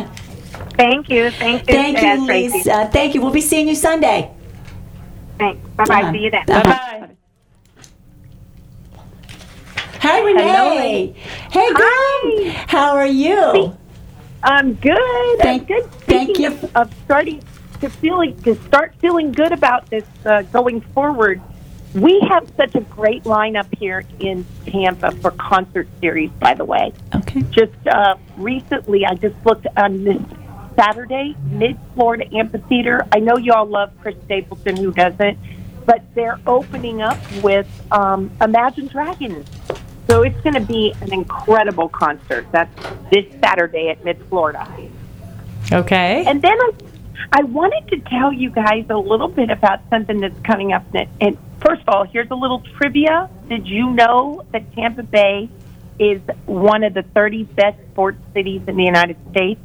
Thank you. Thank you. Thank uh, you, Tracy. Lisa. Thank you. We'll be seeing you Sunday. Thanks. Bye-bye. Uh-huh. See you then. Bye-bye. Hi, Renee. Hey, girl. Hi. How are you? I'm good. Thank- I'm good. thank Speaking you. Of, of starting to feeling to start feeling good about this uh, going forward. We have such a great lineup here in Tampa for concert series. By the way, Okay. just uh, recently, I just looked on this Saturday, Mid Florida Amphitheater. I know you all love Chris Stapleton, who doesn't, but they're opening up with um, Imagine Dragons. So it's going to be an incredible concert. That's this Saturday at Mid Florida. Okay. And then I I wanted to tell you guys a little bit about something that's coming up. And first of all, here's a little trivia. Did you know that Tampa Bay is one of the thirty best sports cities in the United States?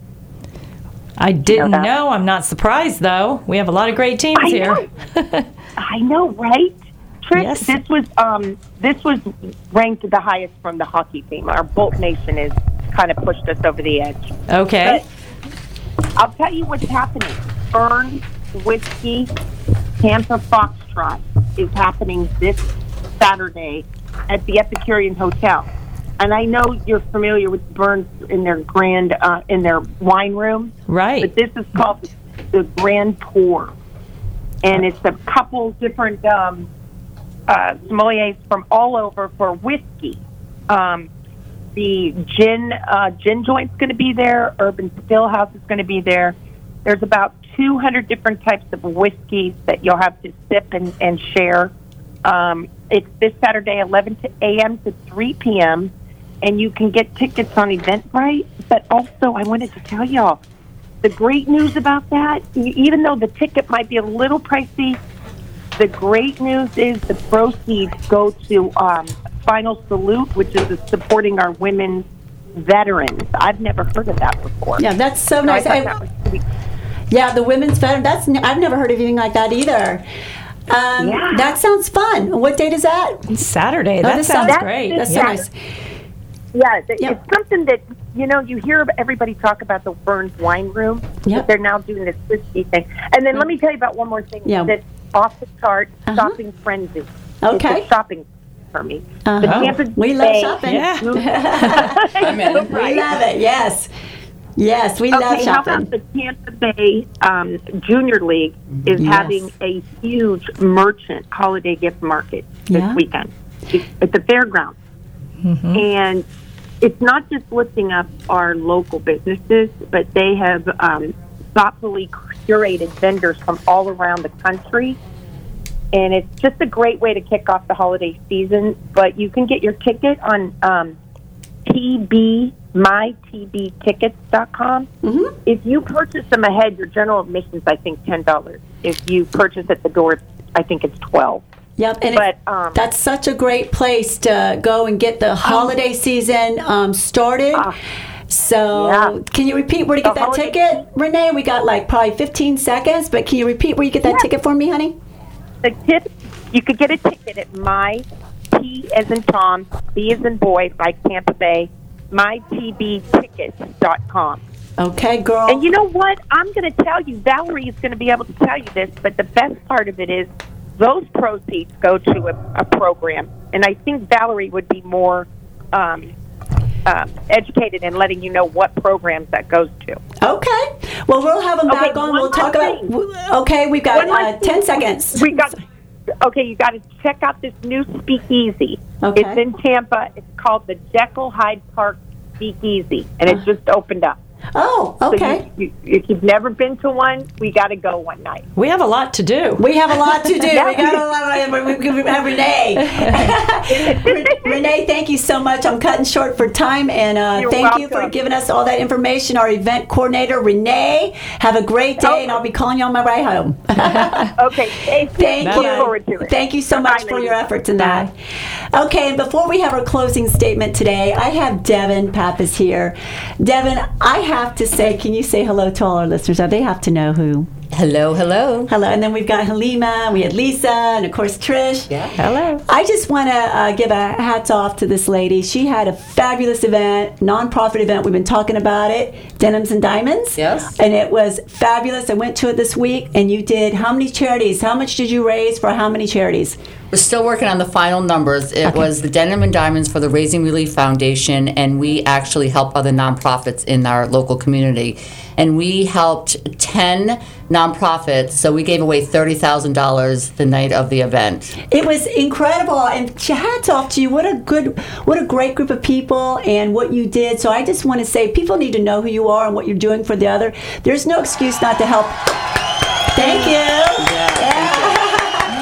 I didn't know, know. I'm not surprised, though. We have a lot of great teams I here. Know. I know, right? Trish, Yes. this was um, this was ranked the highest from the hockey team. Our Bolt Nation has kind of pushed us over the edge. Okay. But I'll tell you what's happening. Burns Whiskey Tampa Foxtrot is happening this Saturday at the Epicurean Hotel. And I know you're familiar with Burns in their grand, uh, in their wine room. Right. But this is called the Grand Pour. And it's a couple different um, uh, sommeliers from all over for whiskey. Um, the gin uh, gin joint's going to be there. Urban Stillhouse is going to be there. There's about two hundred different types of whiskeys that you'll have to sip and, and share. Um, it's this Saturday, eleven a.m. to three p.m., and you can get tickets on Eventbrite. But also, I wanted to tell y'all, the great news about that, e- even though the ticket might be a little pricey, the great news is the proceeds go to um, Final Salute, which is supporting our women's veterans. I've never heard of that before. Yeah, that's so So I nice. thought I- that was pretty- Yeah, the women's veteran. That's n- I've never heard of anything like that either. Um, Yeah. That sounds fun. What date is that? Saturday. Oh, That this sounds sounds- great. That's so Yeah. nice. Yeah, th- Yep. it's something that, you know, you hear everybody talk about the Burns Wine Room, Yep. but they're now doing this whiskey thing. And then let me tell you about one more thing Yeah. that's off the chart, Uh-huh. shopping frenzy. Okay. It's a shopping for me. Uh-huh. The Tampa We love Bay- shopping. Yeah. I'm in. We love it. Yes. Yes, we love Okay, how shopping. about the Tampa Bay um, Junior League is Yes. having a huge merchant holiday gift market this Yeah. weekend. It's at the fairgrounds. And it's not just lifting up our local businesses, but they have um, thoughtfully curated vendors from all around the country. And it's just a great way to kick off the holiday season. But you can get your ticket on um, T B my T B tickets dot com. Mm-hmm. If you purchase them ahead, your general admission's, I think, ten dollars. If you purchase at the door, I think it's twelve dollars. Yep, and But, it's- um, that's such a great place to go and get the holiday season um, started. Ah. So, Yeah. can you repeat where to The get that holiday- ticket, Renee? We got like probably fifteen seconds, but can you repeat where you get that Yeah. ticket for me, honey? The tip, you could get a ticket at my T as in Tom, B as in boy, like Tampa Bay, my T B tickets dot com. Okay, girl. And you know what? I'm going to tell you, Valerie is going to be able to tell you this, but the best part of it is those proceeds go to a, a program. And I think Valerie would be more um, uh, educated in letting you know what programs that goes to. Okay. Well, we'll have them Okay, back on. one We'll talk more about. thing. w- Okay, we've got One more uh, thing. ten seconds. We got. Okay, you got to check out this new speakeasy. Okay. It's in Tampa. It's called the Jekyll Hyde Park Speakeasy, and it just opened up. Oh, So okay. you, you, if you've never been to one, we got to go one night. We have a lot to do. We have a lot to do. We got a lot of we, we have Renee. Renee, thank you so much. I'm cutting short for time, and uh, You're thank you for welcome. giving us all that information. Our event coordinator, Renee. Have a great day, and I'll be calling you on my ride home. Okay, thank you. Thank Look you. forward to it. Thank you so Bye, much for ladies. your efforts in that. Okay, and before we have our closing statement today, I have Devin Pappas here. Devin, I have to say, can you say hello to all our listeners? They have to know who. Hello, hello. Hello, and then we've got Halima, we had Lisa, and of course Trish. Yeah. Hello. I just want to uh, give a hats off to this lady. She had a fabulous event, nonprofit event. We've been talking about it, Denims and Diamonds. Yes. And it was fabulous. I went to it this week, and you did how many charities? How much did you raise for how many charities? We're still working on the final numbers. It Okay. was the Denim and Diamonds for the Raising Relief Foundation, and we actually help other nonprofits in our local community. And we helped ten nonprofits, so we gave away thirty thousand dollars the night of the event. It was incredible, and hats off to you. What a good, what a great group of people, and what you did. So I just want to say, people need to know who you are and what you're doing for the other. There's no excuse not to help. Thank you. Yeah. But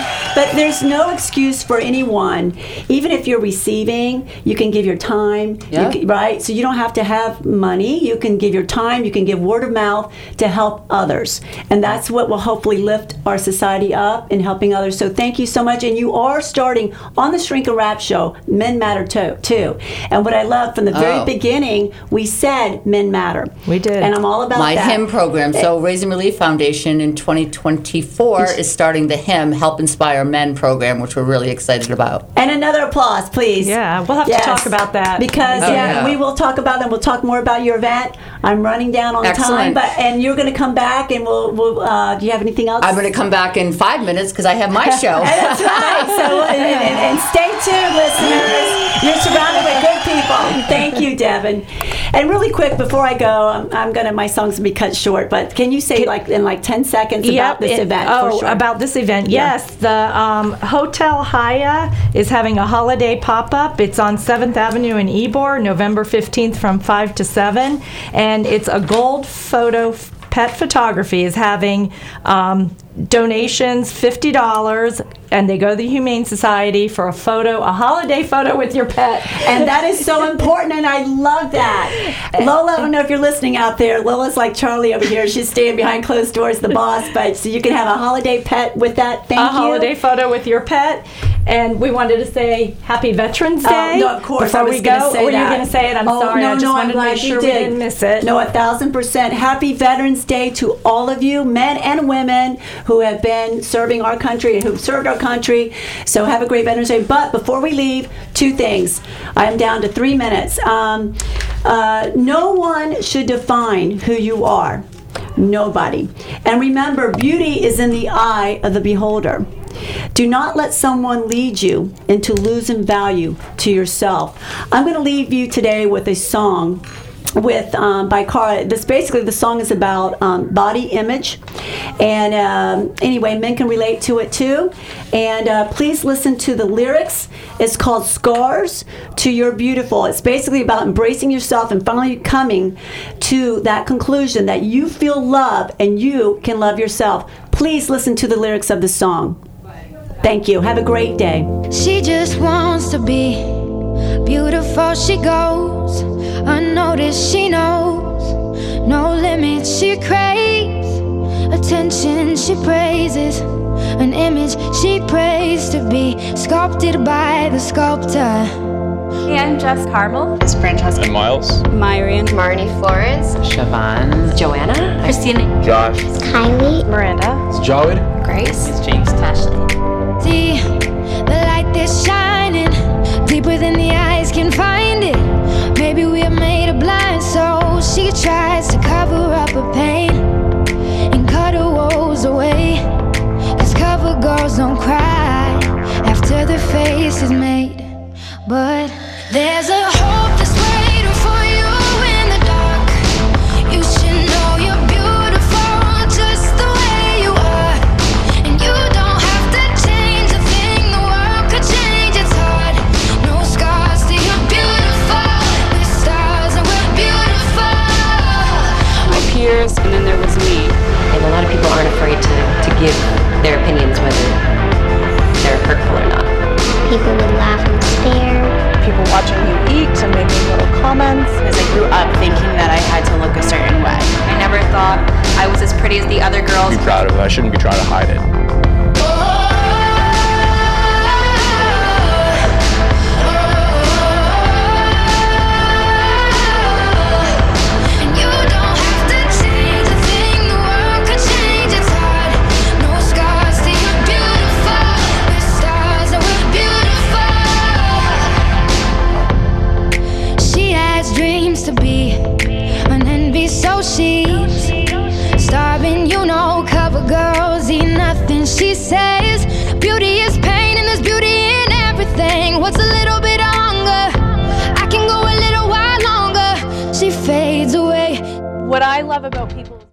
but there's no excuse for anyone. Even if you're receiving, you can give your time, Yeah. you can, right? So you don't have to have money. You can give your time. You can give word of mouth to help others, and that's what will hopefully lift our society up in helping others. So thank you so much. And you are starting on the Shrink and Wrap show. Men matter too. too. And what I love from the very Oh. beginning, we said men matter. We did. And I'm all about My that. HIM program. So Raising Relief Foundation in twenty twenty-four is starting the HIM Help Inspire Men program, which we're really excited about. And another applause, please. Yeah, we'll have to talk about that. Because, Oh, yeah, yeah. we will talk about them. We'll talk more about your event. I'm running down on time, Excellent. but and you're going to come back and we'll, we'll uh, do you have anything else? I'm going to come back in five minutes because I have my show. That's right. So, and, and, and stay tuned, listeners. You're surrounded with good people. Thank you, Devin. And really quick, before I go, I'm, I'm going to, my song's going to be cut short, but can you say like in like ten seconds about Yep, this it- event? Oh, for sure? about this event. Yeah. Yes, the um, Hotel Haya is having a holiday pop-up. It's on seventh Avenue in Ybor, November fifteenth from five to seven. And it's a gold photo f- pet photography is having um, donations, fifty dollars, and they go to the Humane Society for a photo, a holiday photo with your pet. And that is so important, and I love that. Lola, I don't know if you're listening out there. Lola's like Charlie over here. She's staying behind closed doors, the boss, but so you can have a holiday pet with that. Thank a you. holiday photo with your pet. And we wanted to say Happy Veterans Oh, Day. no, of course. Before I was we gonna go, say were that. you going to say it? I'm Oh, sorry. No, I just no, wanted I'm to glad make you sure we did. didn't miss it. No, a thousand percent. Happy Veterans Day to all of you, men and women who have been serving our country and who've served our country. So have a great Veterans Day. But before we leave, two things. I'm down to three minutes. Um, uh, no one should define who you are. Nobody. And remember, beauty is in the eye of the beholder. Do not let someone lead you into losing value to yourself. I'm going to leave you today with a song with um, by Cara. This basically the song is about um, body image, and um, anyway, men can relate to it too. And uh, please listen to the lyrics. It's called "Scars to Your Beautiful." It's basically about embracing yourself and finally coming to that conclusion that you feel love and you can love yourself. Please listen to the lyrics of the song. Thank you. Have a great day. She just wants to be beautiful. She goes unnoticed. She knows no limits. She craves attention. She praises an image she prays to be sculpted by the sculptor. Hey, I'm Jess Carmel. It's Francesca. I'm Miles. Myrian. Marnie Flores. Siobhan. Joanna. Christina. Josh. Kylie. Miranda. It's Jawed. Grace. It's James. Ashley. See the light that's shining deeper than the eyes can find it. Maybe we are made of blind souls. She tries to cover up her pain and cut her woes away. Cause cover girls don't cry after their face is made. But there's a hope that's waiting for you in the dark. You should know you're beautiful just the way you are. And you don't have to change a thing, the world could change, it's hard. No scars to you're beautiful. We're stars and we're beautiful. My peers, and then there was me. And a lot of people aren't afraid to, to give their opinions, whether they're hurtful or not. People would laugh and stare. People watching you eat and making little comments. Because I grew up thinking that I had to look a certain way. I never thought I was as pretty as the other girls. Be proud of it. I shouldn't be trying to hide it. Dreams to be an envy, so she's starving. You know, cover girls eat nothing. She says beauty is pain and there's beauty in everything. What's a little bit of hunger? I can go a little while longer. She fades away. What I love about people